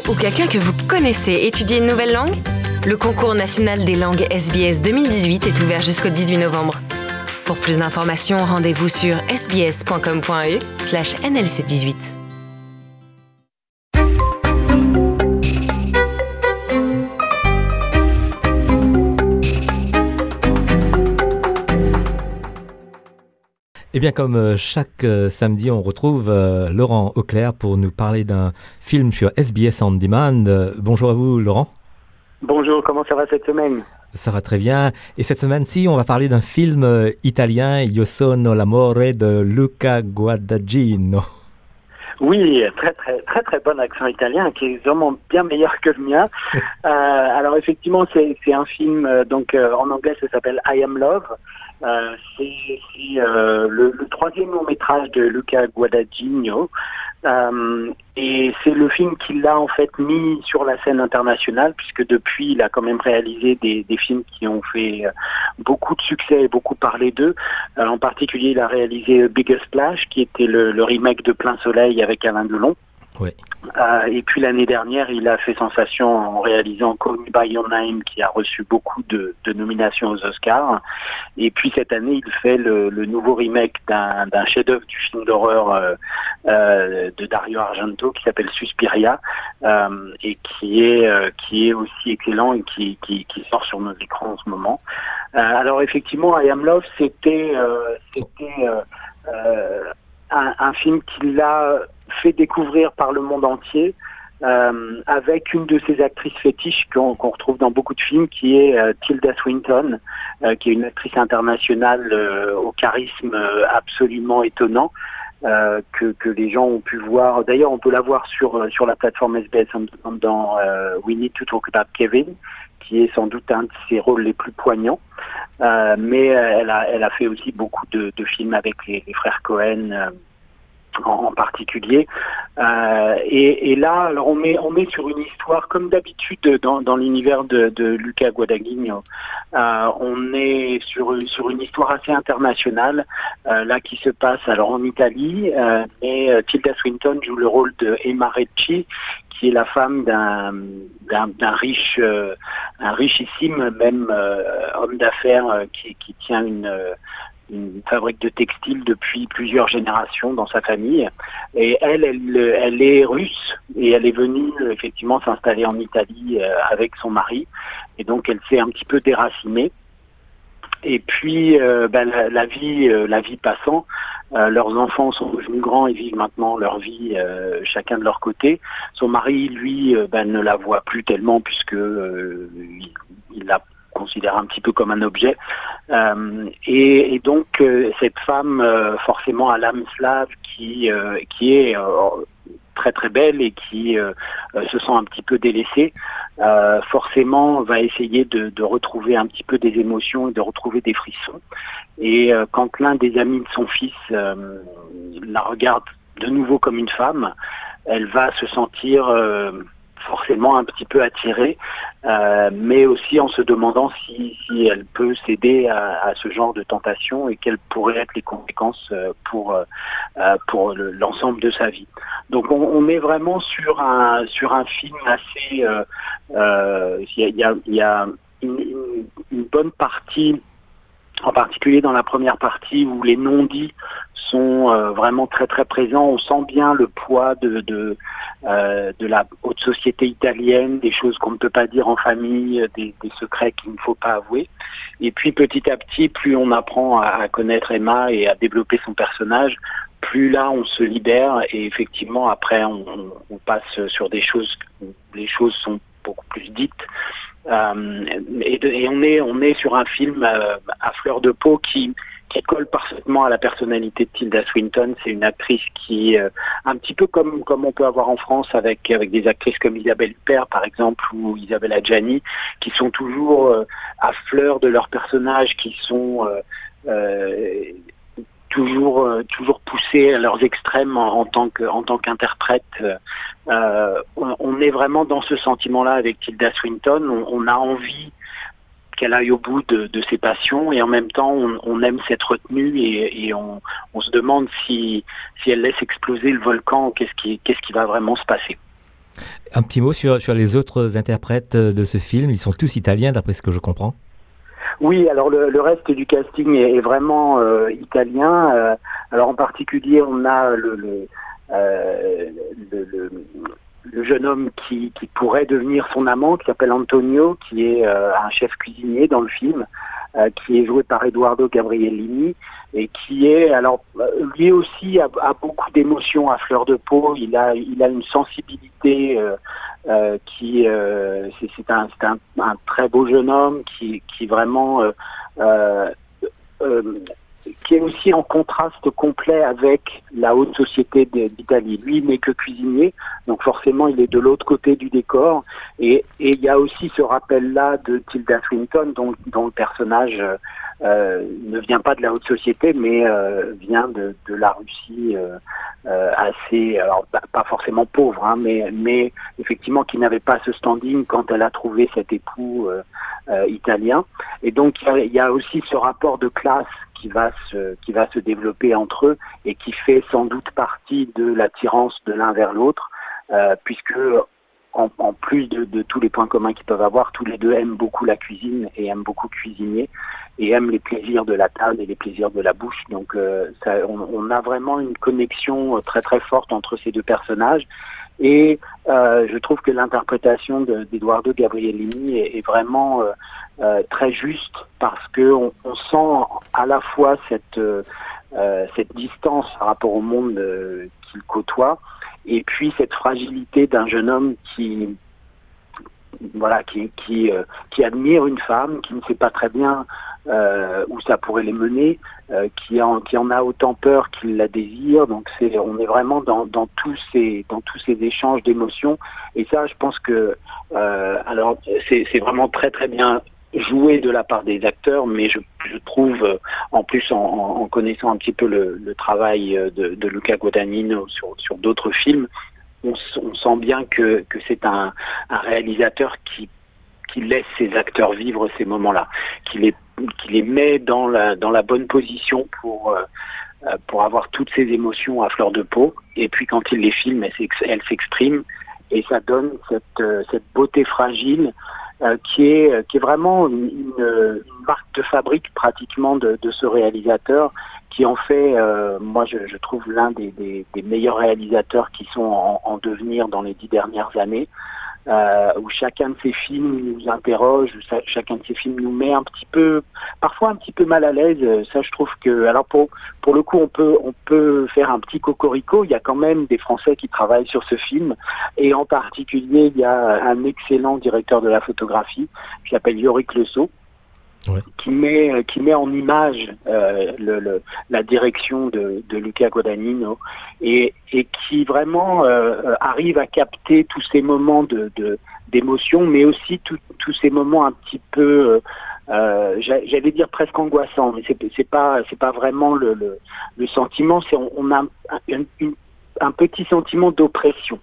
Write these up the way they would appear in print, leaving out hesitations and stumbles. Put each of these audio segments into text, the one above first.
ou quelqu'un que vous connaissez étudie une nouvelle langue? Le concours national des langues SBS 2018 est ouvert jusqu'au 18 novembre. Pour plus d'informations, rendez-vous sur sbs.com.au/nlc18. Eh bien, comme chaque samedi, on retrouve Laurent Auclair pour nous parler d'un film sur SBS On Demand. Bonjour à vous, Laurent. Bonjour, comment ça va cette semaine? Ça va très bien. Et cette semaine-ci, on va parler d'un film italien, Io sono l'amore de Luca Guadagnino. Oui, très bon accent italien qui est vraiment bien meilleur que le mien. Alors effectivement, c'est un film, en anglais ça s'appelle I Am Love. C'est le troisième long métrage de Luca Guadagnino. Et c'est le film qui l'a en fait mis sur la scène internationale, puisque depuis il a quand même réalisé des films qui ont fait beaucoup de succès et beaucoup parlé d'eux. En particulier, il a réalisé Biggest Splash, qui était le remake de Plein Soleil avec Alain Delon. Oui. Et puis l'année dernière, il a fait sensation en réalisant Call Me By Your Name, qui a reçu beaucoup de nominations aux Oscars. Et puis cette année, il fait le nouveau remake d'un chef-d'œuvre du film d'horreur de Dario Argento qui s'appelle Suspiria, et qui est aussi excellent et qui sort sur nos écrans en ce moment. Alors effectivement, I Am Love, c'était un film qui l'a fait découvrir par le monde entier, avec une de ses actrices fétiches qu'on retrouve dans beaucoup de films, qui est Tilda Swinton, qui est une actrice internationale au charisme absolument étonnant, que les gens ont pu voir. D'ailleurs, on peut la voir sur la plateforme SBS dans We Need to Talk About Kevin, qui est sans doute un de ses rôles les plus poignants. Mais elle a fait aussi beaucoup de films avec les frères Cohen, en particulier, et là, alors on est sur une histoire comme d'habitude dans l'univers de Luca Guadagnino. On est sur une histoire assez internationale, là qui se passe alors en Italie, mais Tilda Swinton joue le rôle de Emma Recci, qui est la femme d'un richissime même homme d'affaires qui tient une fabrique de textiles depuis plusieurs générations dans sa famille. Et elle est russe, et elle est venue effectivement s'installer en Italie avec son mari. Et donc elle s'est un petit peu déracinée. Et puis la vie passant, leurs enfants sont devenus grands et vivent maintenant leur vie chacun de leur côté. Son mari, lui, ne la voit plus tellement, puisque il la considère un petit peu comme un objet, et donc cette femme forcément à l'âme slave qui est très très belle et qui se sent un petit peu délaissée, forcément va essayer de retrouver un petit peu des émotions et de retrouver des frissons. Et quand l'un des amis de son fils la regarde de nouveau comme une femme, elle va se sentir forcément un petit peu attirée, mais aussi en se demandant si elle peut céder à ce genre de tentation et quelles pourraient être les conséquences pour l'ensemble de sa vie. Donc on est vraiment sur un film assez... Il y a une bonne partie, en particulier dans la première partie, où les non-dits sont vraiment très très présents. On sent bien le poids de la haute société italienne, des choses qu'on ne peut pas dire en famille, des secrets qu'il ne faut pas avouer. Et puis petit à petit, plus on apprend à connaître Emma et à développer son personnage, plus là on se libère, et effectivement après on passe sur des choses où les choses sont beaucoup plus dites. Et on est sur un film à fleur de peau qui colle parfaitement à la personnalité de Tilda Swinton. C'est une actrice qui, un petit peu comme on peut avoir en France avec des actrices comme Isabelle Huppert par exemple, ou Isabella Gianni, qui sont toujours à fleur de leur personnage, qui sont toujours poussées à leurs extrêmes en tant qu'interprète. On est vraiment dans ce sentiment-là avec Tilda Swinton. On a envie qu'elle aille au bout de ses passions, et en même temps on aime cette retenue, et on se demande si elle laisse exploser le volcan, qu'est-ce qui va vraiment se passer. Un petit mot sur les autres interprètes de ce film. Ils sont tous italiens, d'après ce que je comprends. Oui, alors le reste du casting est vraiment italien. Alors en particulier, on a le jeune homme qui pourrait devenir son amant, qui s'appelle Antonio, qui est un chef cuisinier dans le film, qui est joué par Eduardo Gabriellini, et qui est, alors lui aussi a beaucoup d'émotions à fleur de peau. Il a une sensibilité c'est un très beau jeune homme qui vraiment qui est aussi en contraste complet avec la haute société d'Italie. Lui, il n'est que cuisinier, donc forcément, il est de l'autre côté du décor. Et il y a aussi ce rappel-là de Tilda Swinton, dont le personnage ne vient pas de la haute société, mais vient de la Russie assez, alors pas forcément pauvre, hein, mais effectivement qui n'avait pas ce standing quand elle a trouvé cet époux italien. Et donc il y a aussi ce rapport de classe qui va se développer entre eux et qui fait sans doute partie de l'attirance de l'un vers l'autre, puisque en plus de tous les points communs qu'ils peuvent avoir, tous les deux aiment beaucoup la cuisine et aiment beaucoup cuisiner et aiment les plaisirs de la table et les plaisirs de la bouche. Donc on a vraiment une connexion très très forte entre ces deux personnages. Et je trouve que l'interprétation d'Eduardo Gabriellini est vraiment très juste, parce que on sent à la fois cette distance par rapport au monde qu'il côtoie, et puis cette fragilité d'un jeune homme qui admire une femme, qui ne sait pas très bien où ça pourrait les mener, qui en a autant peur qu'il la désire. Donc on est vraiment dans tous ces échanges d'émotions. Et ça, je pense que alors c'est vraiment très très bien joué de la part des acteurs, mais je trouve, en plus en connaissant un petit peu le travail de Luca Guadagnino sur d'autres films, on sent bien que c'est un réalisateur qui laisse ses acteurs vivre ces moments-là, qui les met dans la bonne position pour avoir toutes ces émotions à fleur de peau. Et puis quand il les filme, elles s'expriment, et ça donne cette beauté fragile qui est vraiment une marque de fabrique pratiquement de ce réalisateur, qui en fait, moi je trouve l'un des meilleurs réalisateurs qui sont en devenir dans les 10 dernières années, où chacun de ses films nous interroge, où chacun de ses films nous met parfois un petit peu mal à l'aise. Ça, je trouve que, alors pour le coup, on peut faire un petit cocorico. Il y a quand même des Français qui travaillent sur ce film, et en particulier, il y a un excellent directeur de la photographie qui s'appelle Yorick Le Sceau, ouais, qui met en image la direction de Luca Guadagnino, et qui vraiment arrive à capter tous ces moments d'émotion, mais aussi tous ces moments un petit peu j'allais dire presque angoissants, mais c'est pas vraiment le sentiment. On a un petit sentiment d'oppression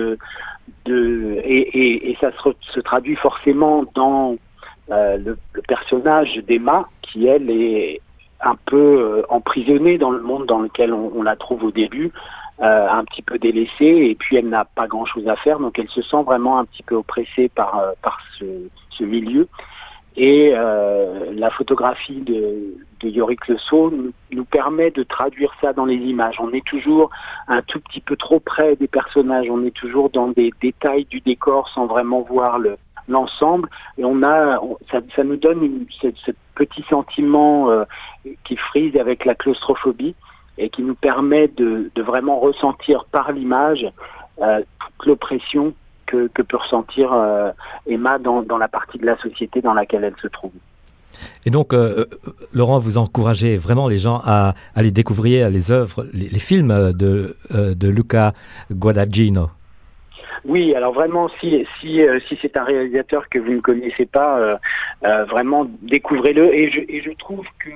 et ça se traduit forcément dans le personnage d'Emma, qui elle est un peu emprisonnée dans le monde dans lequel on la trouve au début, un petit peu délaissée, et puis elle n'a pas grand chose à faire, donc elle se sent vraiment un petit peu oppressée par ce milieu. Et la photographie de Yorick Le Sceau nous permet de traduire ça dans les images. On est toujours un tout petit peu trop près des personnages, on est toujours dans des détails du décor sans vraiment voir l'ensemble, et ça nous donne ce petit sentiment qui frise avec la claustrophobie, et qui nous permet de vraiment ressentir par l'image toute l'oppression que peut ressentir Emma dans la partie de la société dans laquelle elle se trouve. Et donc, Laurent, vous encouragez vraiment les gens à aller découvrir les œuvres, les films de Luca Guadagnino. Oui, alors vraiment, si c'est un réalisateur que vous ne connaissez pas, vraiment découvrez-le. Et je trouve que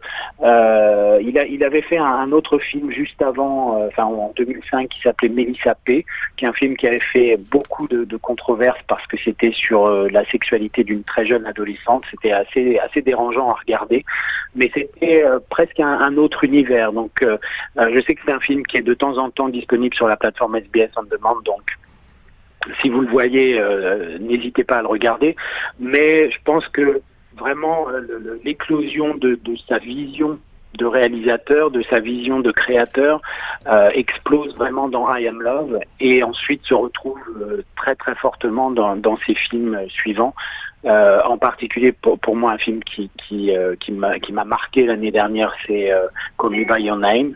il avait fait un autre film juste avant, en 2005, qui s'appelait Mélissa P, qui est un film qui avait fait beaucoup de controverses parce que c'était sur la sexualité d'une très jeune adolescente. C'était assez dérangeant à regarder, mais c'était presque un autre univers. Donc, je sais que c'est un film qui est de temps en temps disponible sur la plateforme SBS On Demand, donc si vous le voyez, n'hésitez pas à le regarder. Mais je pense que vraiment l'éclosion de sa vision de réalisateur, de sa vision de créateur, explose vraiment dans I Am Love et ensuite se retrouve très très fortement dans ses films suivants. En particulier pour moi un film qui m'a marqué l'année dernière, c'est Call Me By Your Name,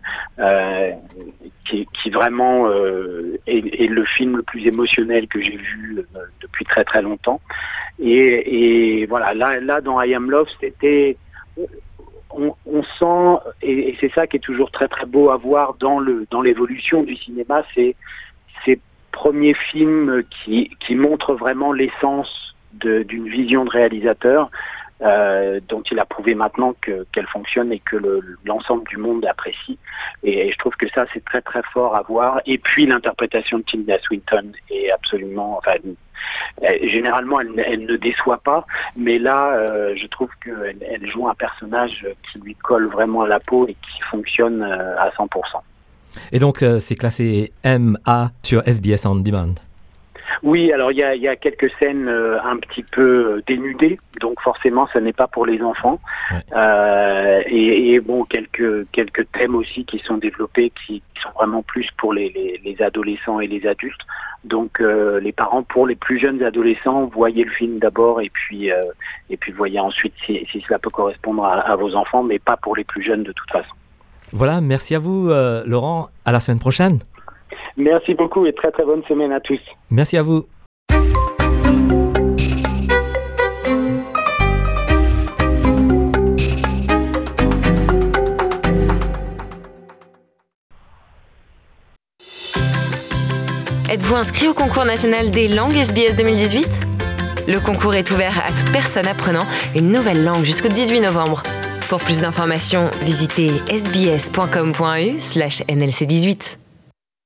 qui vraiment est le film le plus émotionnel que j'ai vu depuis très très longtemps. Et voilà, là dans I Am Love, c'était on sent, et c'est ça qui est toujours très très beau à voir dans l'évolution du cinéma, c'est ces premiers films qui montrent vraiment l'essence d'une vision de réalisateur dont il a prouvé maintenant qu'elle fonctionne et que l'ensemble du monde apprécie. Et je trouve que ça, c'est très très fort à voir. Et puis l'interprétation de Tilda Swinton est absolument... généralement, elle ne déçoit pas, mais là, je trouve qu'elle joue un personnage qui lui colle vraiment à la peau et qui fonctionne à 100%. Et donc, c'est classé MA sur SBS On Demand. Oui, alors il y a quelques scènes un petit peu dénudées, donc forcément, ça n'est pas pour les enfants. Ouais. Et bon, quelques thèmes aussi qui sont développés, qui sont vraiment plus pour les adolescents et les adultes. Donc les parents, pour les plus jeunes adolescents, voyez le film d'abord et puis voyez ensuite si cela peut correspondre à vos enfants, mais pas pour les plus jeunes de toute façon. Voilà, merci à vous Laurent, à la semaine prochaine. Merci beaucoup et très très bonne semaine à tous. Merci à vous. Êtes-vous inscrit au concours national des langues SBS 2018 ? Le concours est ouvert à toute personne apprenant une nouvelle langue jusqu'au 18 novembre. Pour plus d'informations, visitez sbs.com.au/nlc18.